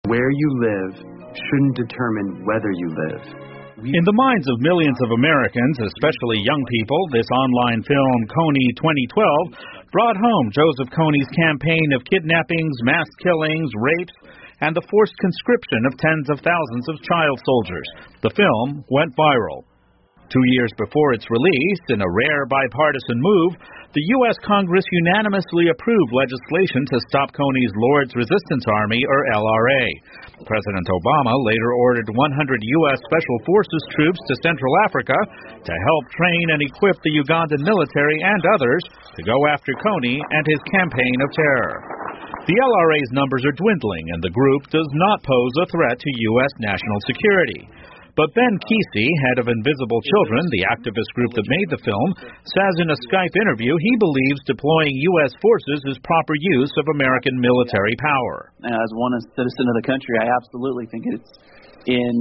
Where you live shouldn't determine whether you live. In the minds of millions of Americans, especially young people, this online film, Kony 2012, brought home Joseph Kony's campaign of kidnappings, mass killings, rapes, and the forced conscription of tens of thousands of child soldiers. The film went viral. 2 years before its release, in a rare bipartisan move, the U.S. Congress unanimously approved legislation to stop Kony's Lord's Resistance Army, or LRA. President Obama later ordered 100 U.S. Special Forces troops to Central Africa to help train and equip the Ugandan military and others to go after Kony and his campaign of terror. The LRA's numbers are dwindling, and the group does not pose a threat to U.S. national security. But Ben Kesey, head of Invisible Children, the activist group that made the film, says in a Skype interview he believes deploying U.S. forces is proper use of American military power. As one citizen of the country, I absolutely think it's in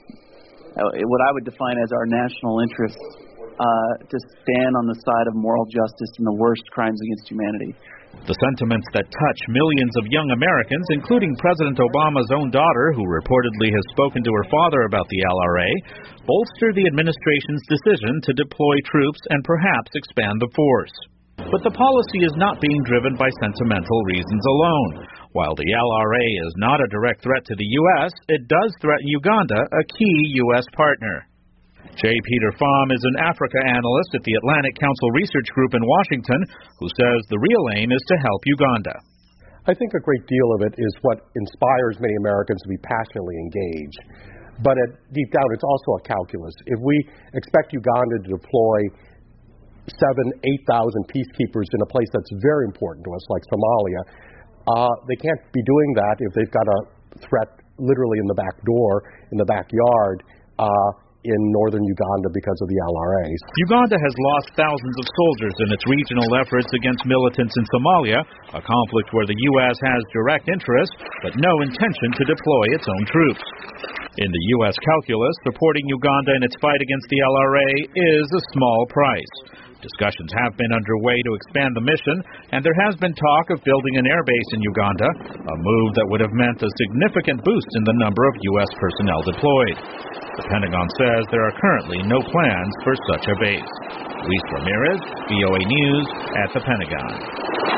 what I would define as our national interest to stand on the side of moral justice in the worst crimes against humanity. The sentiments that touch millions of young Americans, including President Obama's own daughter, who reportedly has spoken to her father about the LRA, bolster the administration's decision to deploy troops and perhaps expand the force. But the policy is not being driven by sentimental reasons alone. While the LRA is not a direct threat to the U.S., it does threaten Uganda, a key U.S. partner. J. Peter Pham is an Africa analyst at the Atlantic Council Research Group in Washington, who says the real aim is to help Uganda. I think a great deal of it is what inspires many Americans to be passionately engaged. But deep down, it's also a calculus. If we expect Uganda to deploy 7,000 to 8,000 peacekeepers in a place that's very important to us, like Somalia, they can't be doing that if they've got a threat literally in the back door, in the backyard, in northern Uganda because of the LRAs. Uganda has lost thousands of soldiers in its regional efforts against militants in Somalia, a conflict where the U.S. has direct interest but no intention to deploy its own troops. In the U.S. calculus, supporting Uganda in its fight against the LRA is a small price. Discussions have been underway to expand the mission, and there has been talk of building an airbase in Uganda, a move that would have meant a significant boost in the number of U.S. personnel deployed. The Pentagon says there are currently no plans for such a base. Luis Ramirez, VOA News at the Pentagon.